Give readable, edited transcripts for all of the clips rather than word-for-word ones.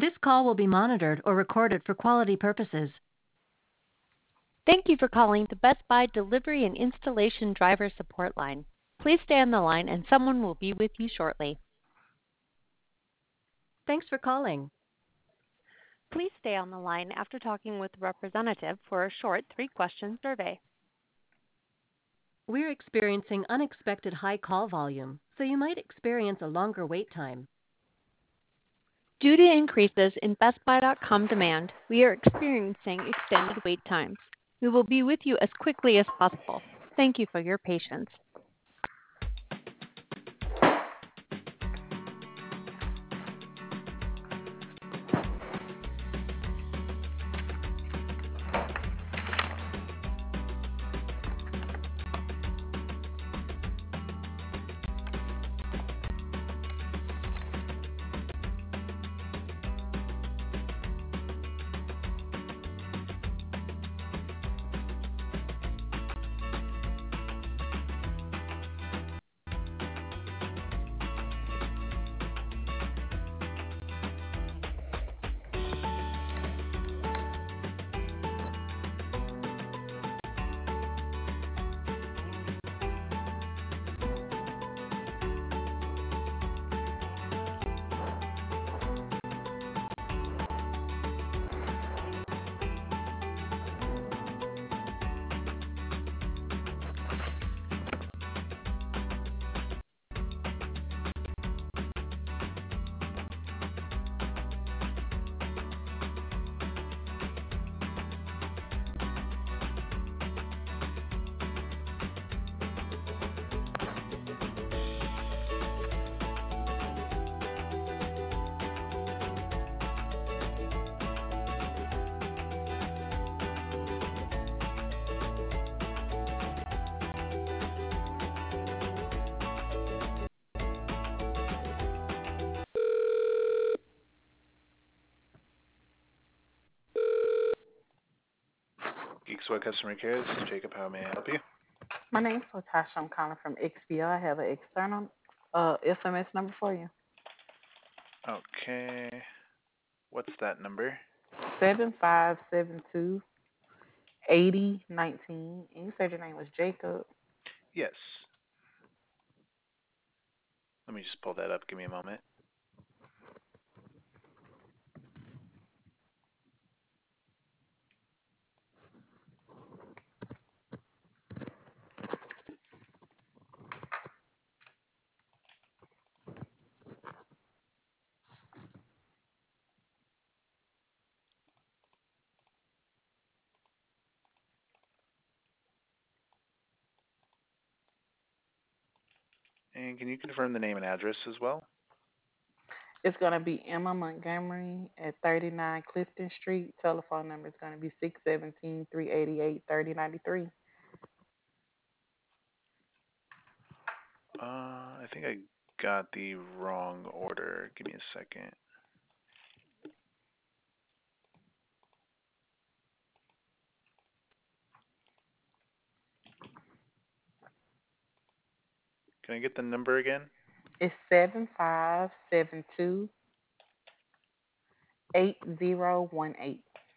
This call will be monitored or recorded for quality purposes. Thank you for calling the Best Buy Delivery and Installation Driver Support Line. Please stay on the line and someone will be with you shortly. Thanks for calling. Please stay on the line after talking with the representative for a short 3-question survey. We're experiencing unexpected high call volume, so you might experience a longer wait time. Due to increases in BestBuy.com demand, we are experiencing extended wait times. We will be with you as quickly as possible. Thank you for your patience. Geeksword Customer Care, this is Jacob. How may I help you? My name's Latasha. I'm calling from XPO. I have an external SMS number for you. Okay. What's that number? 75728019. And you said your name was Jacob. Yes. Let me just pull that up. Give me a moment. And can you confirm the name and address as well? It's going to be Emma Montgomery at 39 Clifton Street. Telephone number is going to be 617-388-3093. I think I got the wrong order. Give me a second. Can I get the number again? It's 75728018.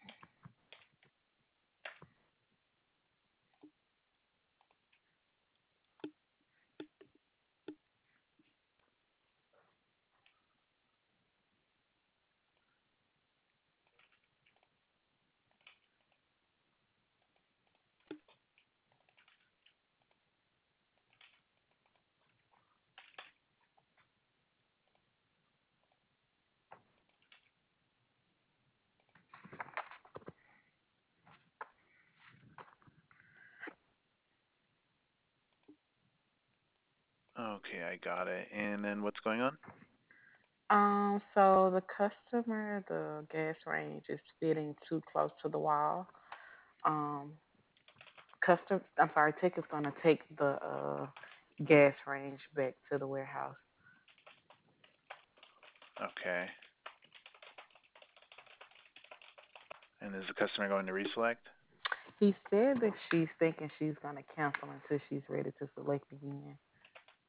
Okay, I got it. And then what's going on? So the customer, the gas range is fitting too close to the wall. Um, Tech is gonna take the gas range back to the warehouse. Okay. And is the customer going to reselect? He said that she's thinking she's gonna cancel until she's ready to select again.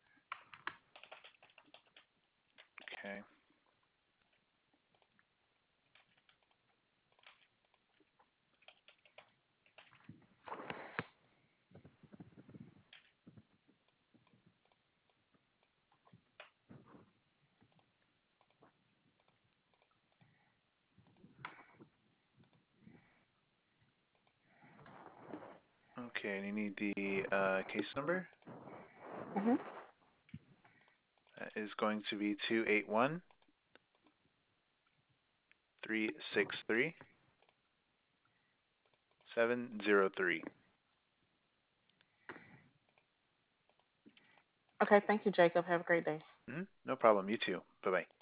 Okay. Okay, and you need the case number? Mhm. That is going to be 281 363 703. Okay, thank you, Jacob. Have a great day. No problem. You too. Bye bye.